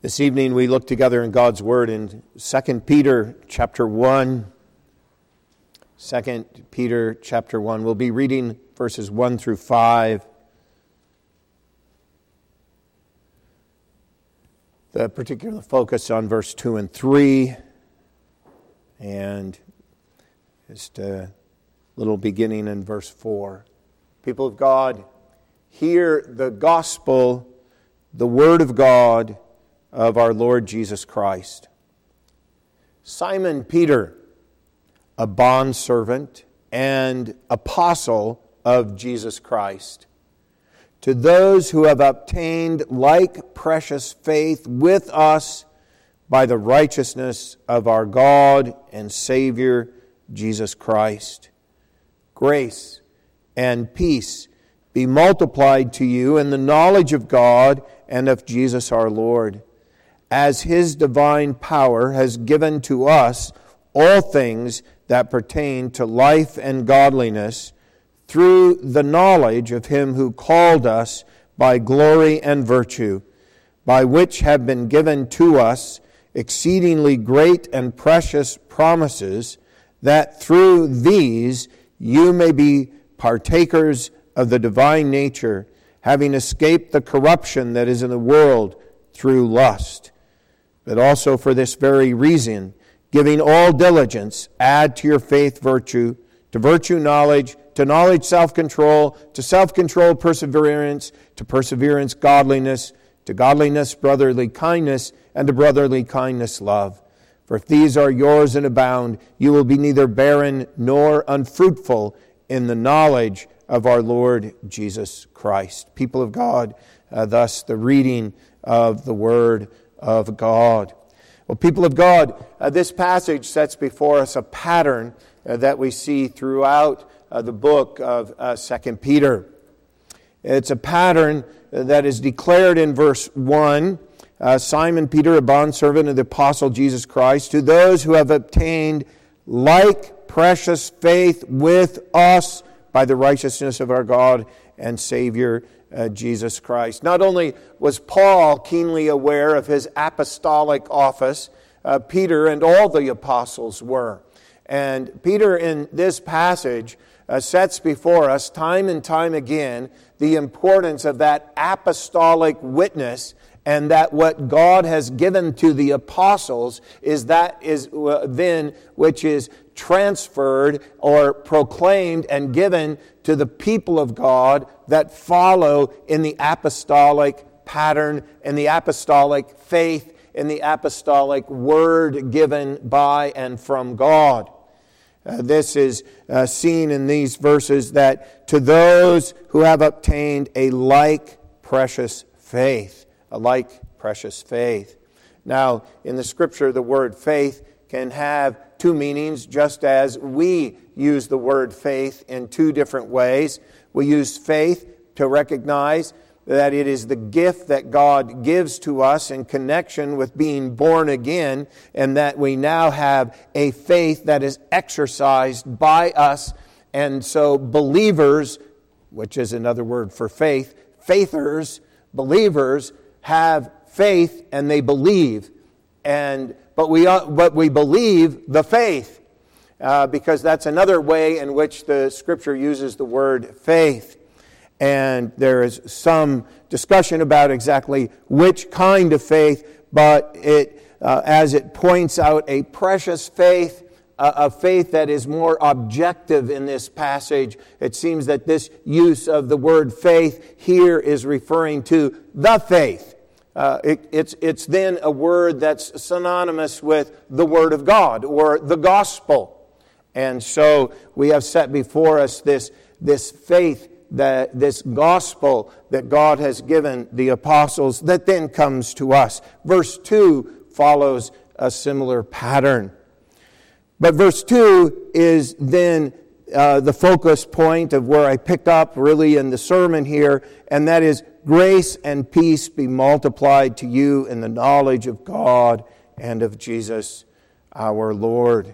This evening we look together in God's Word in 2 Peter chapter 1. 2 Peter chapter 1. We'll be reading verses 1 through 5. The particular focus on verse 2 and 3. And just a little beginning in verse 4. People of God, hear the gospel, the Word of God, of our Lord Jesus Christ. Simon Peter, a bondservant and apostle of Jesus Christ, to those who have obtained like precious faith with us by the righteousness of our God and Savior Jesus Christ. Grace and peace be multiplied to you in the knowledge of God and of Jesus our Lord, as His divine power has given to us all things that pertain to life and godliness, through the knowledge of Him who called us by glory and virtue, by which have been given to us exceedingly great and precious promises, that through these you may be partakers of the divine nature, having escaped the corruption that is in the world through lust. But also for this very reason, giving all diligence, add to your faith virtue, to virtue knowledge, to knowledge self-control, to self-control perseverance, to perseverance godliness, to godliness brotherly kindness, and to brotherly kindness love. For if these are yours and abound, you will be neither barren nor unfruitful in the knowledge of our Lord Jesus Christ. People of God, thus the reading of the Word of God. Well, people of God, this passage sets before us a pattern that we see throughout the book of 2 Peter. It's a pattern that is declared in verse 1. Simon Peter, a bondservant of the apostle Jesus Christ, to those who have obtained like precious faith with us by the righteousness of our God and Savior Jesus Christ. Not only was Paul keenly aware of his apostolic office, Peter and all the apostles were. And Peter in this passage sets before us time and time again the importance of that apostolic witness, and that what God has given to the apostles is then which is transferred or proclaimed and given to the people of God that follow in the apostolic pattern, in the apostolic faith, in the apostolic word given by and from God. This is seen in these verses, that to those who have obtained a like precious faith, a like precious faith. Now, in the Scripture, the word faith can have two meanings, just as we use the word faith in two different ways. We use faith to recognize that it is the gift that God gives to us in connection with being born again, and that we now have a faith that is exercised by us. And so believers, which is another word for faith, faithers, believers, have faith and they believe. But we believe the faith, because that's another way in which the Scripture uses the word faith. And there is some discussion about exactly which kind of faith, but as it points out, a precious faith, a faith that is more objective in this passage. It seems that this use of the word faith here is referring to the faith. It's then a word that's synonymous with the Word of God or the gospel. And so we have set before us this faith, this gospel that God has given the apostles, that then comes to us. Verse 2 follows a similar pattern. But verse 2 is then the focus point of where I picked up really in the sermon here, and that is, grace and peace be multiplied to you in the knowledge of God and of Jesus our Lord.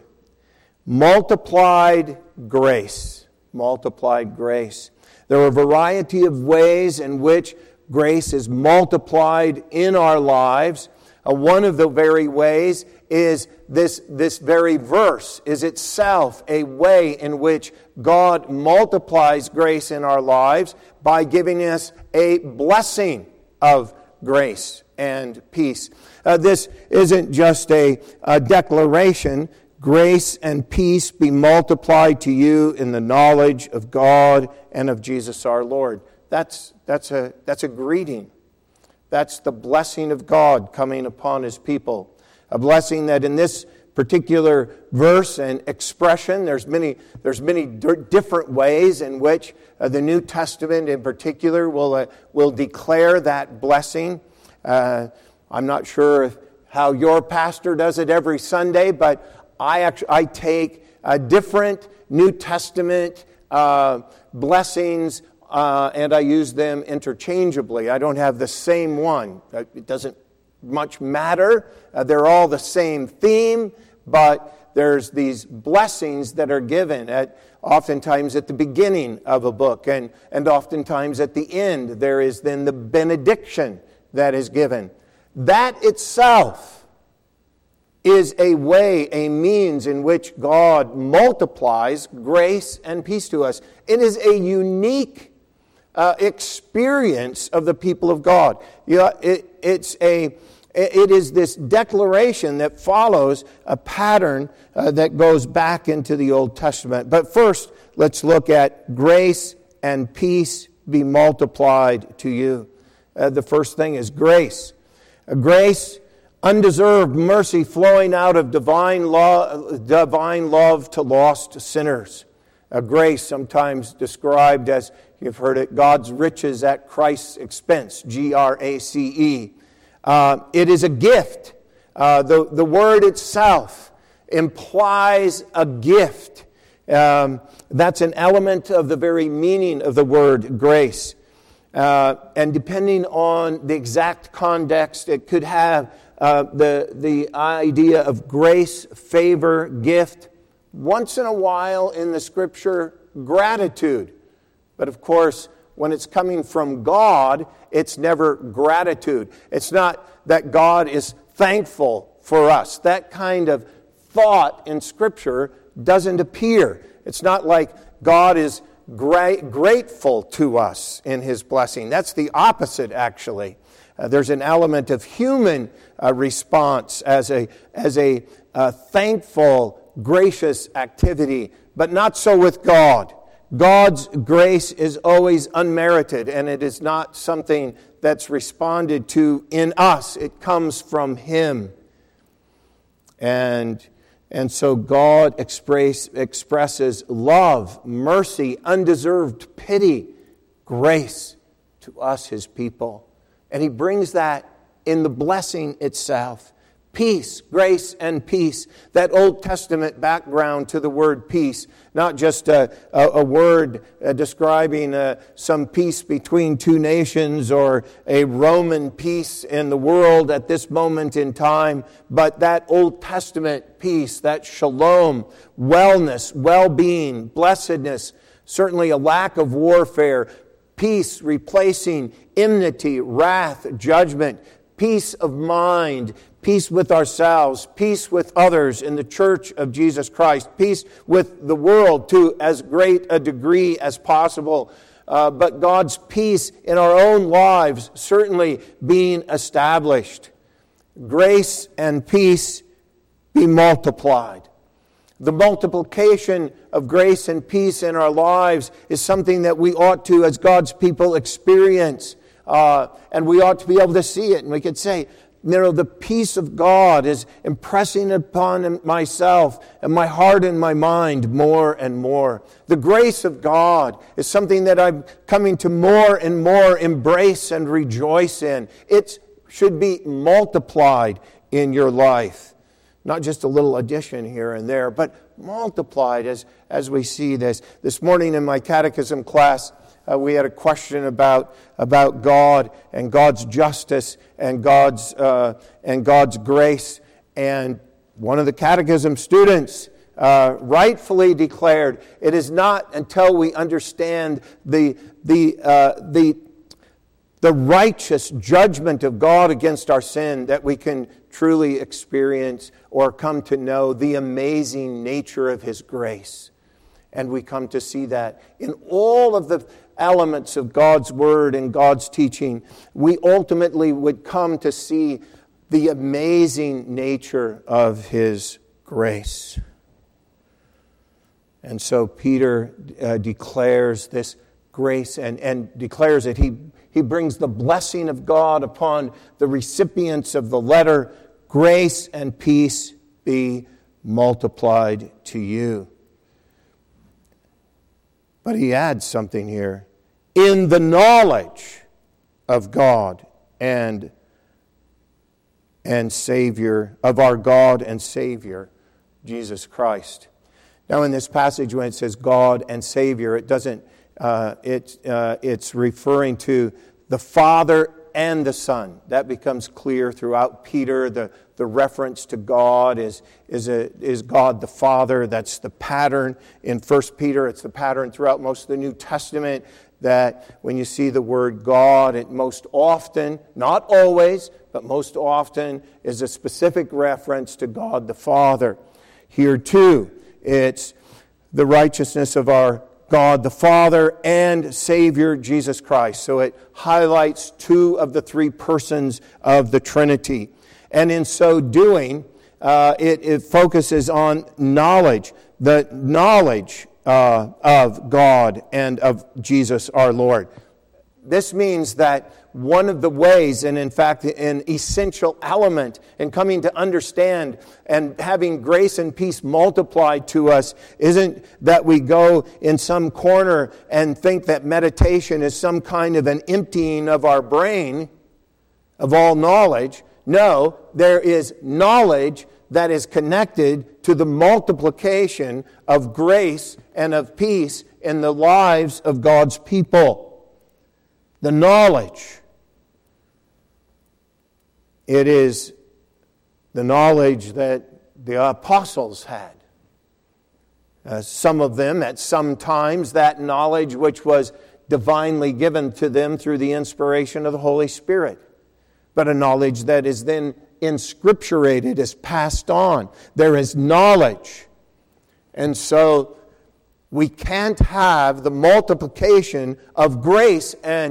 Multiplied grace. Multiplied grace. There are a variety of ways in which grace is multiplied in our lives. One of the very ways is this very verse is itself a way in which God multiplies grace in our lives by giving us a blessing of grace and peace. This isn't just a declaration. Grace and peace be multiplied to you in the knowledge of God and of Jesus our Lord. That's a greeting. That's the blessing of God coming upon His people. A blessing that in this particular verse and expression, there's many different ways in which the New Testament in particular will declare that blessing. I'm not sure how your pastor does it every Sunday, but I take different New Testament blessings and I use them interchangeably. I don't have the same one. It doesn't much matter. They're all the same theme, but there's these blessings that are given oftentimes at the beginning of a book, and oftentimes at the end there is then the benediction that is given. That itself is a way, a means in which God multiplies grace and peace to us. It is a unique experience of the people of God. It is this declaration that follows a pattern that goes back into the Old Testament. But first, let's look at grace and peace be multiplied to you. The first thing is grace. Grace, undeserved mercy flowing out of divine love to lost sinners. Grace, sometimes described as, you've heard it, God's riches at Christ's expense, G-R-A-C-E. It is a gift. The word itself implies a gift. That's an element of the very meaning of the word grace. And depending on the exact context, it could have the idea of grace, favor, gift. Once in a while in the Scripture, gratitude. But of course, when it's coming from God, it's never gratitude. It's not that God is thankful for us. That kind of thought in Scripture doesn't appear. It's not like God is grateful to us in His blessing. That's the opposite, actually. There's an element of human response as a thankful, gracious activity, but not so with God. God's grace is always unmerited, and it is not something that's responded to in us. It comes from Him. And so God expresses love, mercy, undeserved pity, grace to us, His people. And He brings that in the blessing itself. Peace, grace, and peace. That Old Testament background to the word peace, not just a word describing some peace between two nations or a Roman peace in the world at this moment in time, but that Old Testament peace, that shalom, wellness, well-being, blessedness, certainly a lack of warfare, peace replacing enmity, wrath, judgment, peace of mind, peace with ourselves, peace with others in the church of Jesus Christ, peace with the world to as great a degree as possible. But God's peace in our own lives certainly being established. Grace and peace be multiplied. The multiplication of grace and peace in our lives is something that we ought to, as God's people, experience. And we ought to be able to see it. And we could say, the peace of God is impressing upon myself and my heart and my mind more and more. The grace of God is something that I'm coming to more and more embrace and rejoice in. It should be multiplied in your life. Not just a little addition here and there, but multiplied as we see this. This morning in my catechism class, we had a question about God and God's justice and God's grace. And one of the catechism students rightfully declared, it is not until we understand the the righteous judgment of God against our sin, that we can truly experience or come to know the amazing nature of His grace. And we come to see that in all of the elements of God's Word and God's teaching. We ultimately would come to see the amazing nature of His grace. And so Peter declares this grace and declares that he brings the blessing of God upon the recipients of the letter. Grace and peace be multiplied to you. But he adds something here. In the knowledge of God and Savior, of our God and Savior, Jesus Christ. Now in this passage when it says God and Savior, it doesn't, it's referring to the Father and the Son. That becomes clear throughout Peter. The reference to God is God the Father. That's the pattern in 1 Peter. It's the pattern throughout most of the New Testament, that when you see the word God, it most often, not always, but most often is a specific reference to God the Father. Here too, it's the righteousness of our God the Father and Savior Jesus Christ. So it highlights two of the three persons of the Trinity. And in so doing, it focuses on knowledge, the knowledge of God and of Jesus our Lord. This means that one of the ways, and in fact an essential element in coming to understand and having grace and peace multiplied to us, isn't that we go in some corner and think that meditation is some kind of an emptying of our brain of all knowledge. No, there is knowledge that is connected to the multiplication of grace and of peace in the lives of God's people. The knowledge. It is the knowledge that the apostles had. Some of them, at some times, that knowledge which was divinely given to them through the inspiration of the Holy Spirit. But a knowledge that is then inscripturated, is passed on. There is knowledge. And so we can't have the multiplication of grace and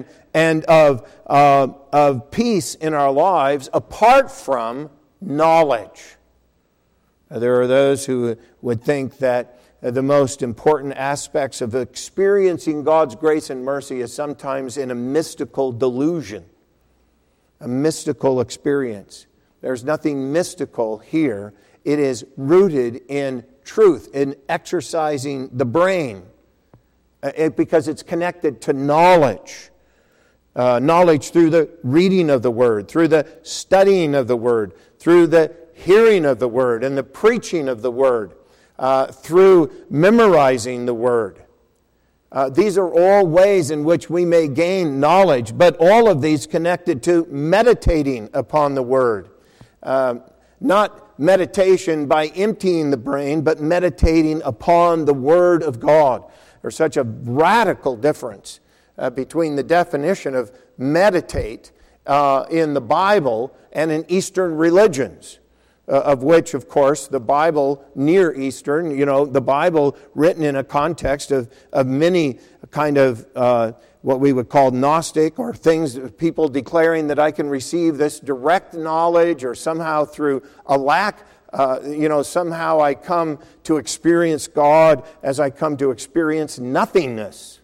of peace in our lives apart from knowledge. There are those who would think that the most important aspects of experiencing God's grace and mercy is sometimes in a mystical delusion, a mystical experience. There's nothing mystical here. It is rooted in truth, in exercising the brain, because it's connected to knowledge. Knowledge through the reading of the Word, through the studying of the Word, through the hearing of the Word and the preaching of the Word, through memorizing the Word. These are all ways in which we may gain knowledge, but all of these connected to meditating upon the Word. Not meditation by emptying the brain, but meditating upon the Word of God. There's such a radical difference between the definition of meditate in the Bible and in Eastern religions, of which, of course, the Bible, Near Eastern, the Bible written in a context of many kind of what we would call Gnostic, or things, people declaring that I can receive this direct knowledge, or somehow through a lack, somehow I come to experience God as I come to experience nothingness.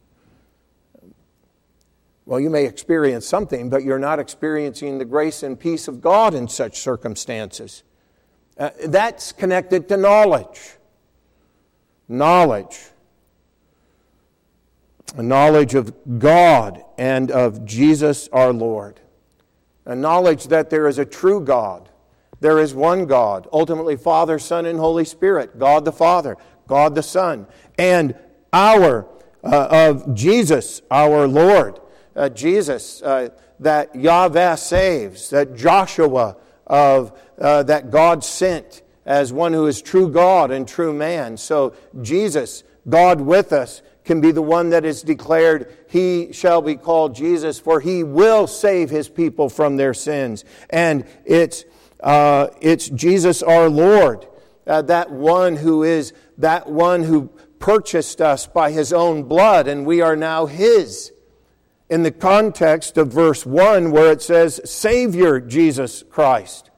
Well, you may experience something, but you're not experiencing the grace and peace of God in such circumstances. That's connected to knowledge. Knowledge. A knowledge of God and of Jesus our Lord. A knowledge that there is a true God. There is one God, ultimately Father, Son, and Holy Spirit. God the Father, God the Son, and of Jesus our Lord. Jesus, that Yahweh saves, that Joshua that God sent as one who is true God and true man. So Jesus, God with us, can be the one that is declared, he shall be called Jesus, for he will save his people from their sins. And it's Jesus our Lord, that one who purchased us by his own blood, and we are now his. In the context of verse 1, where it says, Savior Jesus Christ.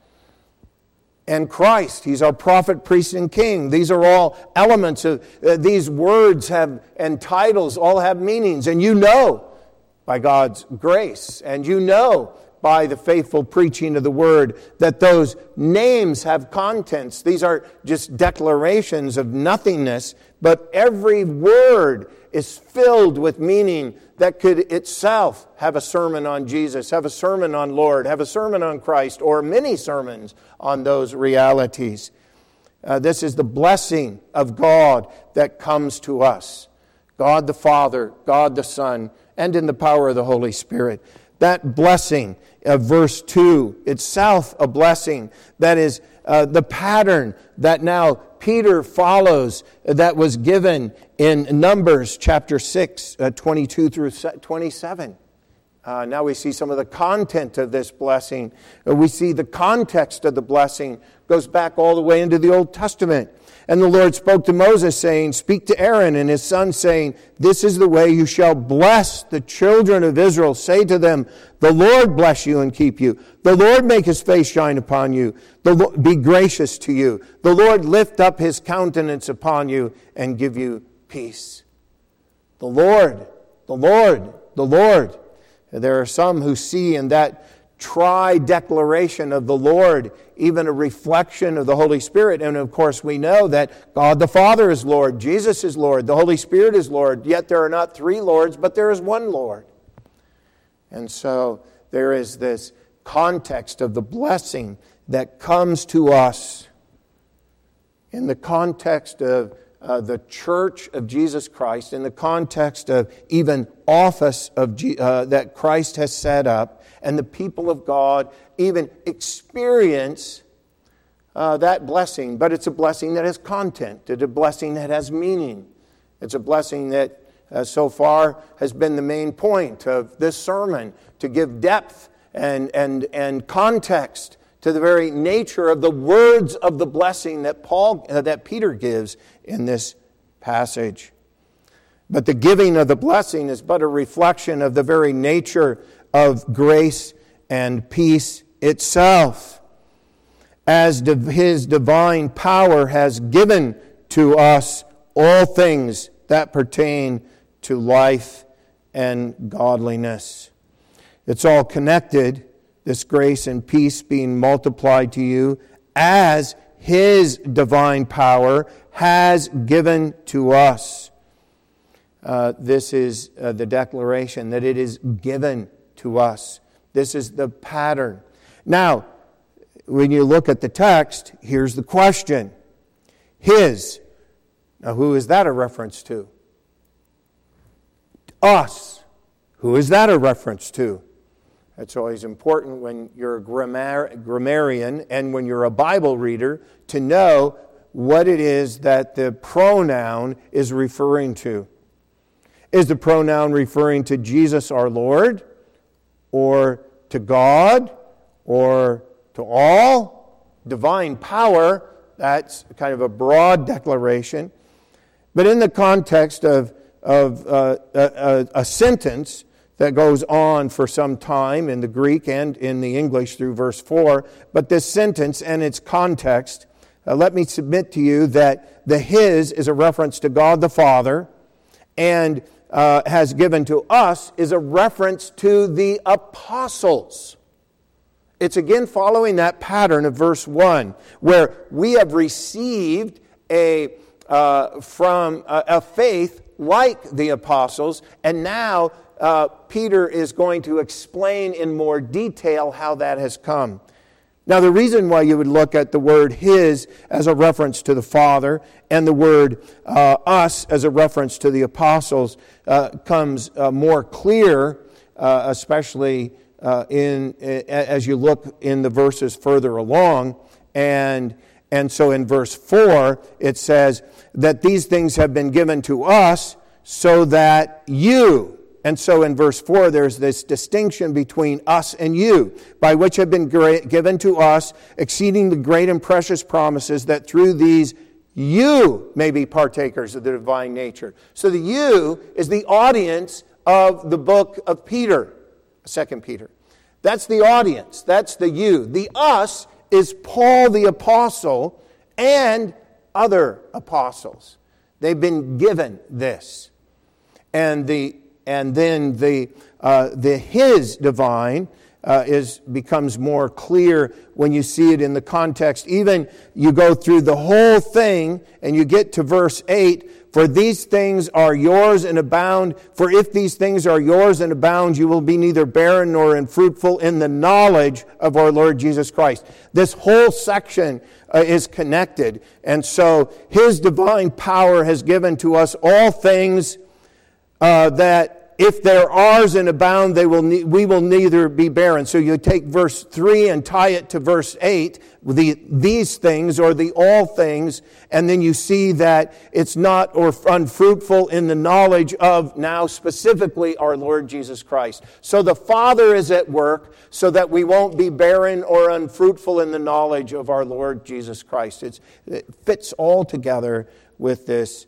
And Christ, he's our prophet, priest, and king. These are all elements of these words and titles all have meanings. And you know by God's grace, and you know by the faithful preaching of the word, that those names have contents. These are just declarations of nothingness, but every word is filled with meaning that could itself have a sermon on Jesus, have a sermon on Lord, have a sermon on Christ, or many sermons on those realities. This is the blessing of God that comes to us. God the Father, God the Son, and in the power of the Holy Spirit. That blessing of verse 2, itself a blessing. That is the pattern that now Peter follows that was given in Numbers chapter 6, 22 through 27. Now we see some of the content of this blessing. We see the context of the blessing goes back all the way into the Old Testament. And the Lord spoke to Moses, saying, Speak to Aaron and his sons, saying, This is the way you shall bless the children of Israel. Say to them, The Lord bless you and keep you. The Lord make his face shine upon you. The Lord be gracious to you. The Lord lift up his countenance upon you and give you peace. The Lord, the Lord, the Lord. There are some who see in that tri-declaration of the Lord even a reflection of the Holy Spirit. And of course we know that God the Father is Lord, Jesus is Lord, the Holy Spirit is Lord. Yet there are not three Lords, but there is one Lord. And so there is this context of the blessing that comes to us in the context of the church of Jesus Christ, in the context of even office of that Christ has set up, and the people of God even experience that blessing. But it's a blessing that has content. It's a blessing that has meaning. It's a blessing that so far has been the main point of this sermon, to give depth and context to the very nature of the words of the blessing that Peter gives in this passage. But the giving of the blessing is but a reflection of the very nature of grace and peace itself. As his divine power has given to us all things that pertain to life and godliness. It's all connected, this grace and peace being multiplied to you as his divine power has given to us. This is the declaration that it is given to us. This is the pattern. Now, when you look at the text, here's the question. His. Now, who is that a reference to? Us. Who is that a reference to? It's always important when you're a grammarian and when you're a Bible reader to know what it is that the pronoun is referring to. Is the pronoun referring to Jesus our Lord, or to God, or to all? Divine power, that's kind of a broad declaration. But in the context of a sentence that goes on for some time in the Greek and in the English through verse 4, but this sentence and its context, let me submit to you that the his is a reference to God the Father, and has given to us is a reference to the apostles. It's again following that pattern of verse 1, where we have received from a faith like the apostles, and now Peter is going to explain in more detail how that has come. Now, the reason why you would look at the word his as a reference to the Father and the word us as a reference to the apostles comes more clear, especially as you look in the verses further along. And so in verse 4, it says that these things have been given to us so that you, and so in verse 4 there's this distinction between us and you, by which have been given to us exceeding the great and precious promises, that through these you may be partakers of the divine nature. So the you is the audience of the book of Peter, 2 Peter. That's the audience. That's the you. The us is Paul the apostle and other apostles. They've been given this. And then the his divine becomes more clear when you see it in the context. Even you go through the whole thing and you get to verse 8, for these things are yours and abound. For if these things are yours and abound, you will be neither barren nor unfruitful in the knowledge of our Lord Jesus Christ. This whole section is connected. And so his divine power has given to us all things that if they're ours and abound, we will neither be barren. So you take verse 3 and tie it to verse 8, these things or the all things, and then you see that it's not or unfruitful in the knowledge of now specifically our Lord Jesus Christ. So the Father is at work so that we won't be barren or unfruitful in the knowledge of our Lord Jesus Christ. It fits all together with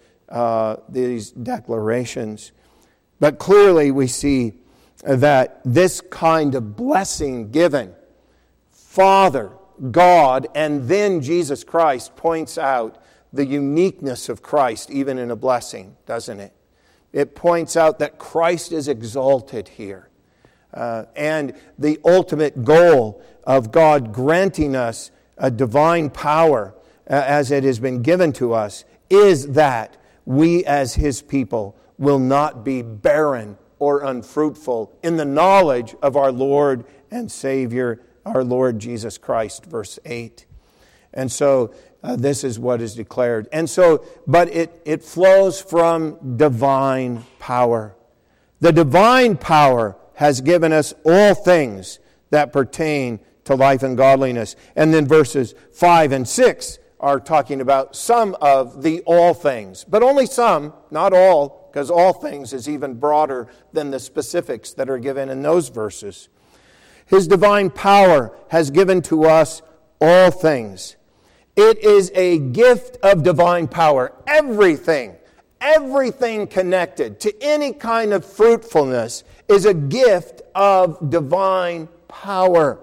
these declarations. But clearly we see that this kind of blessing given, Father, God, and then Jesus Christ points out the uniqueness of Christ even in a blessing, doesn't it? It points out that Christ is exalted here. And the ultimate goal of God granting us a divine power as it has been given to us is that we as His people will not be barren or unfruitful in the knowledge of our Lord and Savior, our Lord Jesus Christ, verse 8. And so this is what is declared. And so, but it flows from divine power. The divine power has given us all things that pertain to life and godliness. And then verses 5 and 6 are talking about some of the all things. But only some, not all, because all things is even broader than the specifics that are given in those verses. His divine power has given to us all things. It is a gift of divine power. Everything connected to any kind of fruitfulness is a gift of divine power.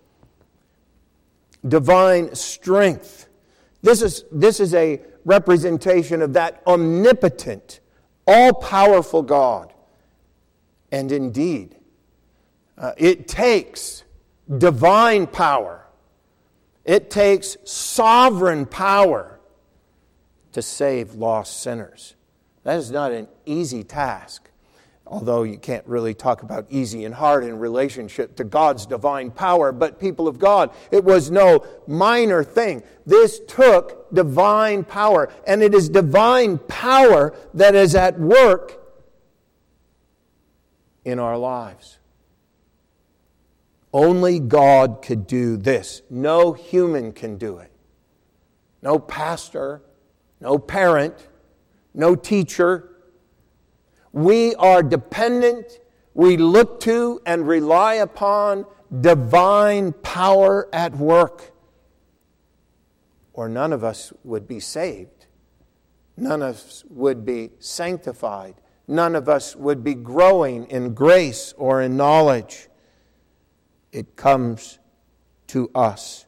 Divine strength. This is a representation of that omnipotent, all-powerful God. And indeed, it takes divine power. It takes sovereign power to save lost sinners. That is not an easy task, although you can't really talk about easy and hard in relationship to God's divine power. But people of God, it was no minor thing. This took divine power, and it is divine power that is at work in our lives. Only God could do this. No human can do it. No pastor, no parent, no teacher. We are dependent, we look to and rely upon divine power at work, or none of us would be saved. None of us would be sanctified. None of us would be growing in grace or in knowledge. It comes to us.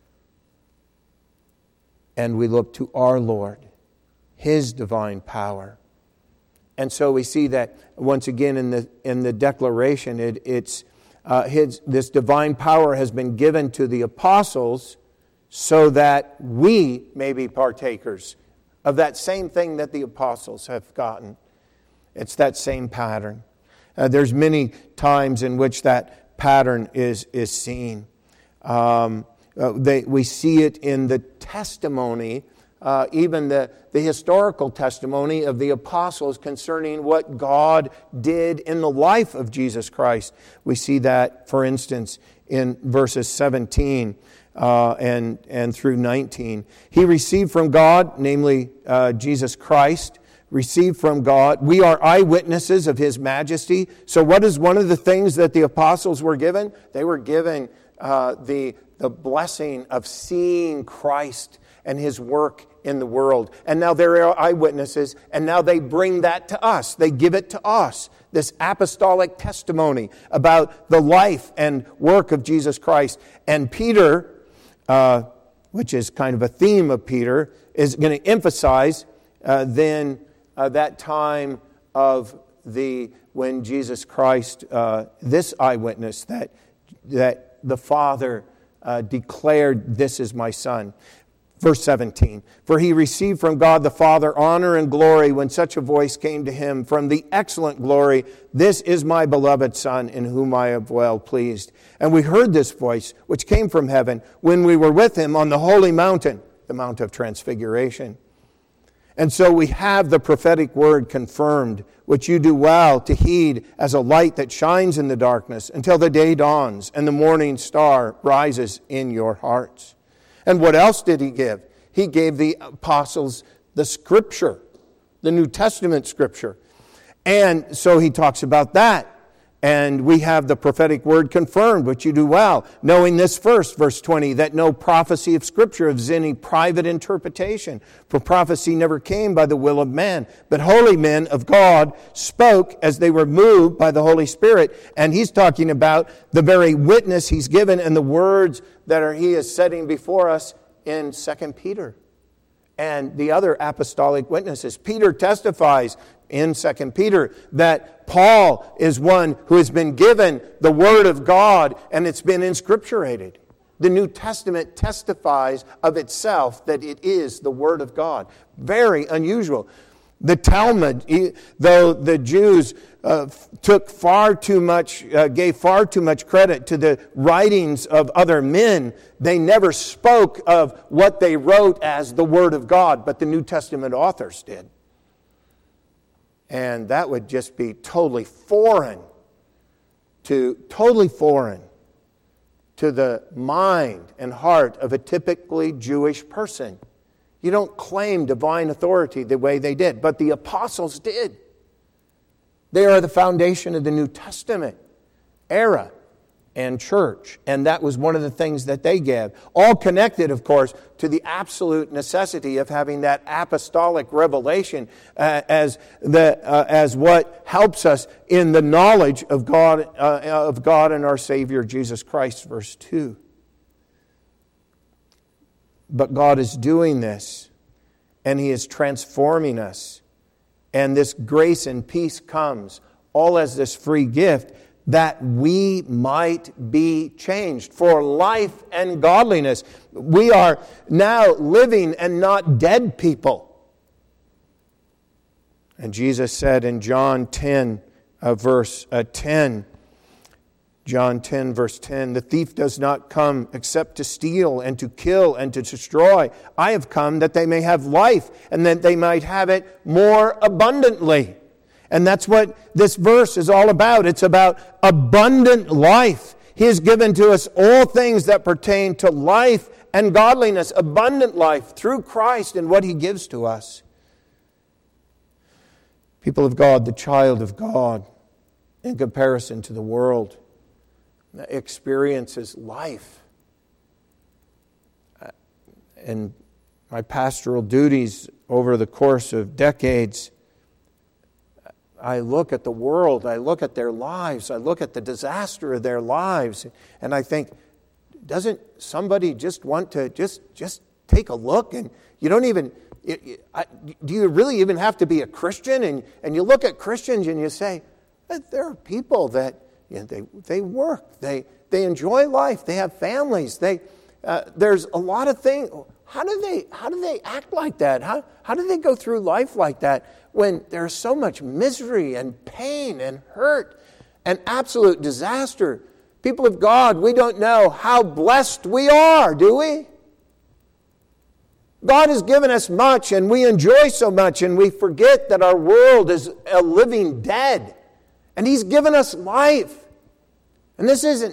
And we look to our Lord, His divine power. And so we see that once again in the declaration, this divine power has been given to the apostles so that we may be partakers of that same thing that the apostles have gotten. It's that same pattern. There's many times in which that pattern is seen. We see it in the testimony, even the historical testimony of the apostles concerning what God did in the life of Jesus Christ. We see that, for instance, in verses 17 and through 19. He received from God, namely Jesus Christ, received from God. We are eyewitnesses of His majesty. So what is one of the things that the apostles were given? They were given the blessing of seeing Christ and His work in the world. And now they're eyewitnesses, and now they bring that to us. They give it to us, this apostolic testimony about the life and work of Jesus Christ. And Peter, which is kind of a theme of Peter, is going to emphasize that time of when Jesus Christ, this eyewitness, that the Father declared, "This is my Son." Verse 17, "For he received from God the Father honor and glory when such a voice came to him from the excellent glory, 'This is my beloved Son, in whom I am well pleased.' And we heard this voice, which came from heaven, when we were with him on the holy mountain," the Mount of Transfiguration. And so we have the prophetic word confirmed, which you do well to heed as a light that shines in the darkness until the day dawns and the morning star rises in your hearts. And what else did he give? He gave the apostles the Scripture, the New Testament Scripture. And so he talks about that. And we have the prophetic word confirmed, which you do well, knowing this first, verse 20, that no prophecy of Scripture is any private interpretation. For prophecy never came by the will of man, but holy men of God spoke as they were moved by the Holy Spirit. And he's talking about the very witness he's given and the words that he is setting before us in 2 Peter. And the other apostolic witnesses. Peter testifies in 2 Peter that Paul is one who has been given the Word of God and it's been inscripturated. The New Testament testifies of itself that it is the Word of God. Very unusual. The Talmud, though the Jews gave far too much credit to the writings of other men, they never spoke of what they wrote as the Word of God, but the New Testament authors did. And that would just be totally foreign to the mind and heart of a typically Jewish person. You don't claim divine authority the way they did, but the apostles did. They are the foundation of the New Testament era and church, and that was one of the things that they gave. All connected, of course, to the absolute necessity of having that apostolic revelation as what helps us in the knowledge of God and our Savior Jesus Christ. Verse 2. But God is doing this, and He is transforming us. And this grace and peace comes, all as this free gift, that we might be changed for life and godliness. We are now living and not dead people. And Jesus said in John 10, verse 10, John 10, verse 10, "The thief does not come except to steal and to kill and to destroy. I have come that they may have life and that they might have it more abundantly." And that's what this verse is all about. It's about abundant life. He has given to us all things that pertain to life and godliness, abundant life through Christ and what He gives to us. People of God, the child of God, in comparison to the world, experiences life. In my pastoral duties over the course of decades, I look at the world, I look at their lives, I look at the disaster of their lives, and I think, doesn't somebody just want to just take a look? And you don't even, do you really even have to be a Christian? And you look at Christians and you say, there are people that they work, they enjoy life, they have families, there's a lot of things. How do they act like that? How do they go through life like that when there's so much misery and pain and hurt and absolute disaster? People of God, we don't know how blessed we are, do we? God has given us much and we enjoy so much, and we forget that our world is a living dead. And He's given us life. And this is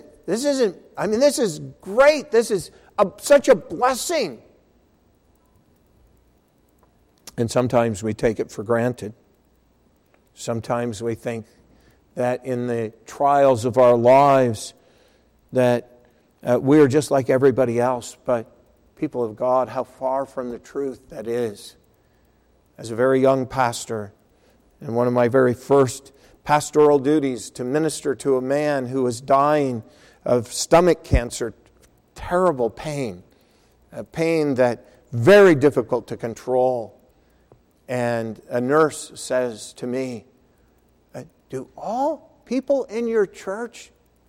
great. This is such a blessing. And sometimes we take it for granted. Sometimes we think that in the trials of our lives that we're just like everybody else. But people of God, how far from the truth that is. As a very young pastor, and one of my very first pastoral duties to minister to a man who was dying of stomach cancer, terrible pain, a pain that very difficult to control. And a nurse says to me, do all people in your church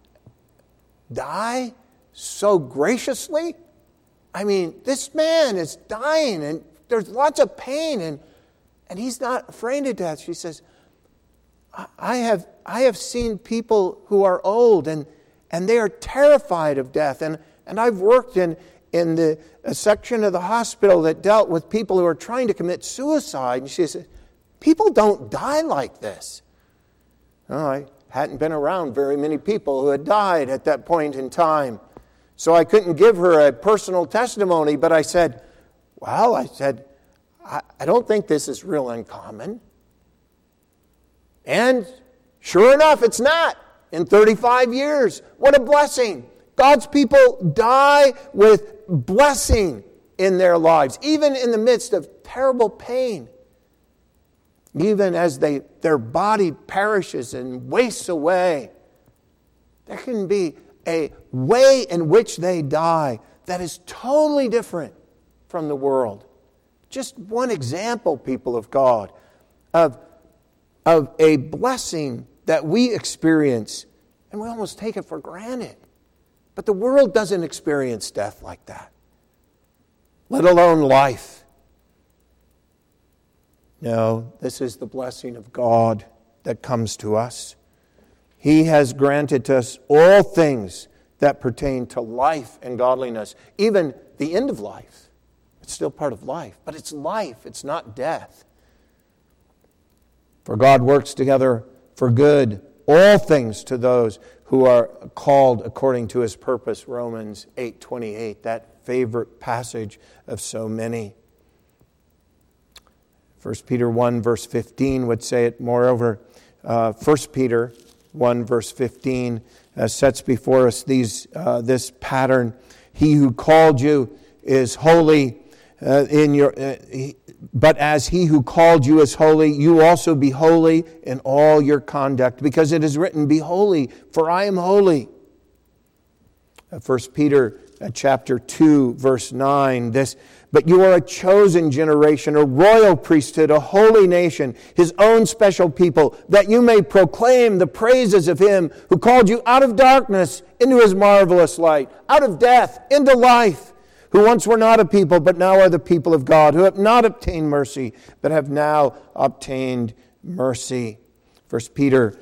die so graciously? I mean, this man is dying and there's lots of pain and he's not afraid of death. She says, I have seen people who are old and they are terrified of death. And I've worked in a section of the hospital that dealt with people who are trying to commit suicide. And she said, people don't die like this. Well, I hadn't been around very many people who had died at that point in time. So I couldn't give her a personal testimony, but I said, I don't think this is real uncommon. And sure enough, it's not. In 35 years, what a blessing. God's people die with blessing in their lives, even in the midst of terrible pain. Even as their body perishes and wastes away, there can be a way in which they die that is totally different from the world. Just one example, people of God, of a blessing that we experience, and we almost take it for granted. But the world doesn't experience death like that, let alone life. No, this is the blessing of God that comes to us. He has granted to us all things that pertain to life and godliness, even the end of life. It's still part of life, but it's life, it's not death. For God works together for good, all things to those who are called according to His purpose, Romans 8:28, that favorite passage of so many. 1 Peter 1 verse 15 would say it. Moreover, 1 Peter 1 verse 15 sets before us this pattern. He who called you is holy but as He who called you is holy, you also be holy in all your conduct, because it is written, be holy, for I am holy. 1 Peter chapter 2 verse 9, but you are a chosen generation, a royal priesthood, a holy nation, His own special people, that you may proclaim the praises of Him who called you out of darkness into His marvelous light, out of death into life, who once were not a people, but now are the people of God, who have not obtained mercy, but have now obtained mercy. 1 Peter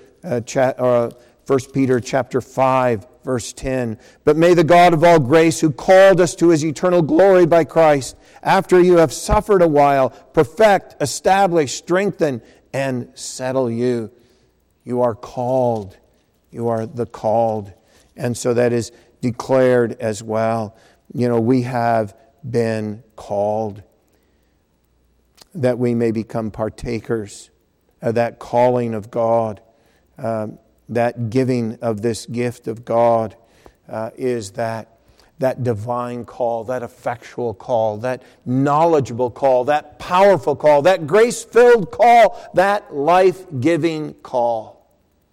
chapter 5, verse 10. But may the God of all grace, who called us to His eternal glory by Christ, after you have suffered a while, perfect, establish, strengthen, and settle you. You are called. You are the called. And so that is declared as well. You know, we have been called that we may become partakers of that calling of God. That giving of this gift of God is that divine call, that effectual call, that knowledgeable call, that powerful call, that grace-filled call, that life-giving call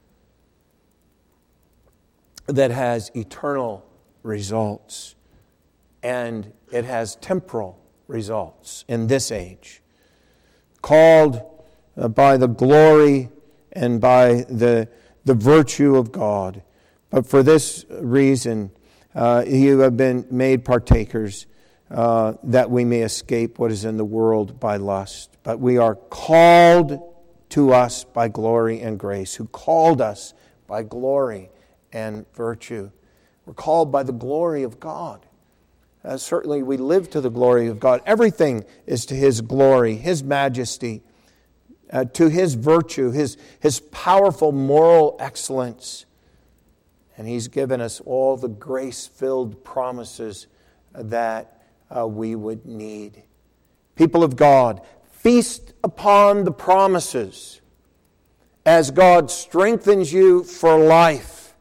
that has eternal results. And it has temporal results in this age. Called by the glory and by the virtue of God. But for this reason, you have been made partakers that we may escape what is in the world by lust. But we are called to us by glory and grace, who called us by glory and virtue. We're called by the glory of God. Certainly we live to the glory of God. Everything is to His glory, His majesty, to His virtue, His powerful moral excellence. And He's given us all the grace-filled promises that we would need. People of God, Feast upon the promises as God strengthens you for life,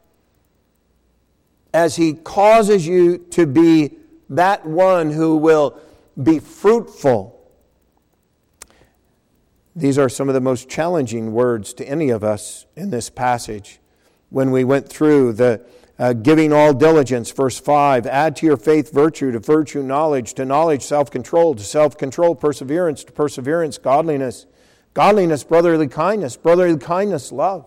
as He causes you to be that one who will be fruitful. These are some of the most challenging words to any of us in this passage. When we went through the giving all diligence, verse 5, add to your faith virtue, to virtue knowledge, to knowledge self-control, to self-control perseverance, to perseverance godliness, godliness brotherly kindness love.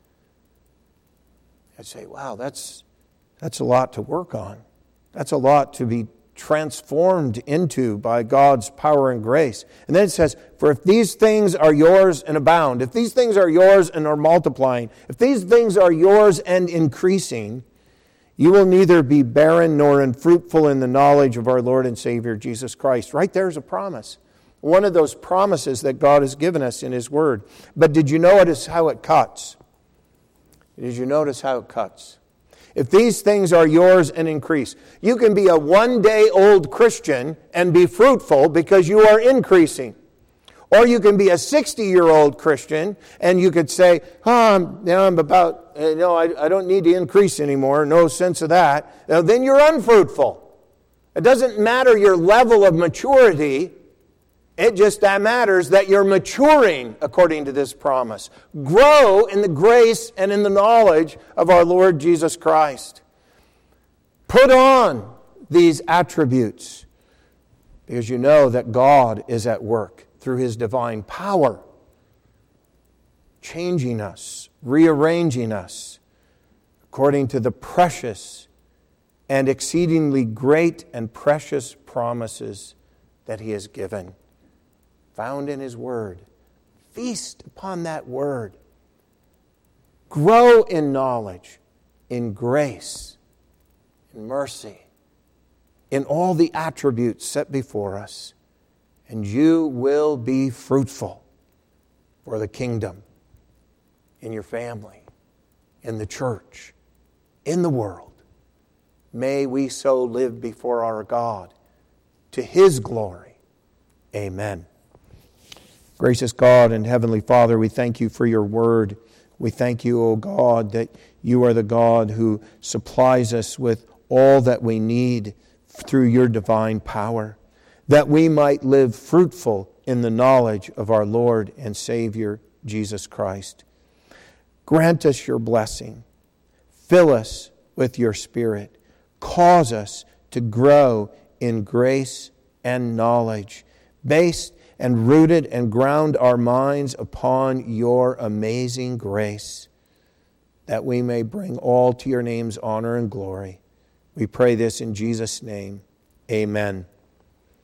I'd say, wow, that's a lot to work on. That's a lot to be transformed into by God's power and grace. And then it says, for if these things are yours and abound, if these things are yours and are multiplying, if these things are yours and increasing, you will neither be barren nor unfruitful in the knowledge of our Lord and Savior Jesus Christ. Right there's a promise. One of those promises that God has given us in His Word. But did you notice how it cuts? Did you notice how it cuts? If these things are yours and increase. You can be a one-day-old Christian and be fruitful because you are increasing. Or you can be a 60-year-old Christian and you could say, I don't need to increase anymore. No sense of that. Now, then you're unfruitful. It doesn't matter your level of maturity. It just matters that you're maturing according to this promise. Grow in the grace and in the knowledge of our Lord Jesus Christ. Put on these attributes because you know that God is at work through His divine power, changing us, rearranging us according to the precious and exceedingly great and precious promises that He has given. Found in His Word. Feast upon that Word. Grow in knowledge, in grace, in mercy, in all the attributes set before us, and you will be fruitful for the kingdom, in your family, in the church, in the world. May we so live before our God, to His glory. Amen. Gracious God and Heavenly Father, we thank You for Your Word. We thank You, O God, that You are the God who supplies us with all that we need through Your divine power, that we might live fruitful in the knowledge of our Lord and Savior, Jesus Christ. Grant us Your blessing. Fill us with Your Spirit. Cause us to grow in grace and knowledge, based and rooted and ground our minds upon Your amazing grace, that we may bring all to Your name's honor and glory. We pray this in Jesus' name. Amen.